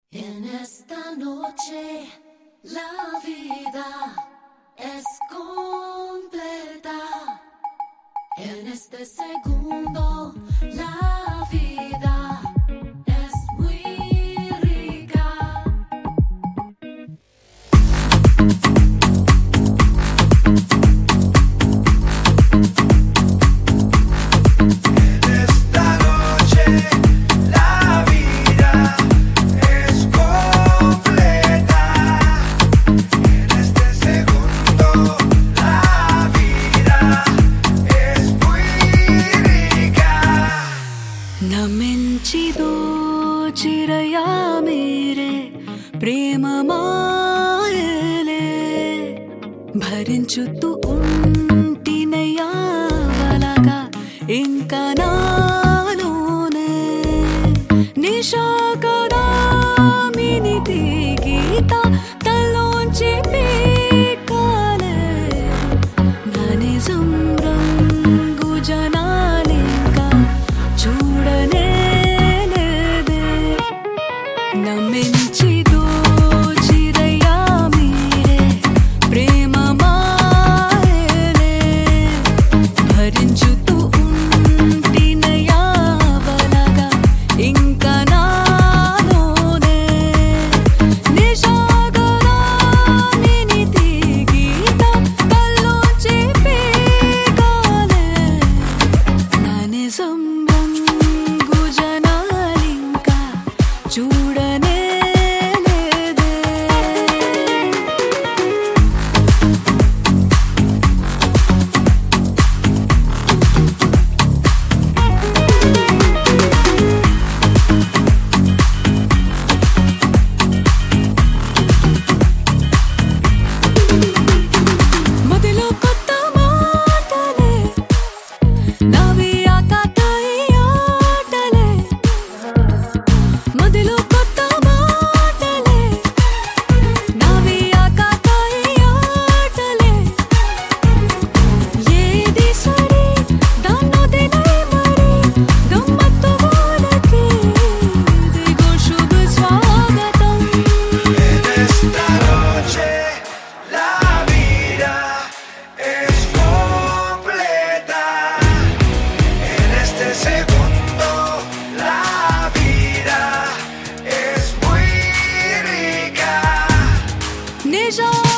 En esta noche la vida es completa. En este segundo la vida es muy rica. నమించిదో చిరయా మేరే ప్రేమ మాయలే భరించుతూ ఉంటినయా వలగా ఇంకా నాలోనే నిశా కదా మినిటి గీత తలోంచి పీకాలే నా నిజం రంగు జనాలింకా చూడనే లేదే నమ్మించిదో చిరయా మీరే ప్రేమ మాయలే భరించుతూ ఉంటినయా వలగా ఇంకా నాలోనే నిశాగరా మినితి గీత కల్లోంచి పీకాలే నా నిజం చూడనే లేదే మదిలో కొత్త మాటలే నావి ఆకాకాయి ఆటలే మదిలో కొత్త మాటలే నావి ఆకాకాయి ఆటలే ఏది సరి దాన్నొదిలే మరి గమ్మత్తు వాళ్ళకి దిగో శుభ స్వాగతం En esta noche la vida es completa. En este segundo la vida es muy rica. నిజం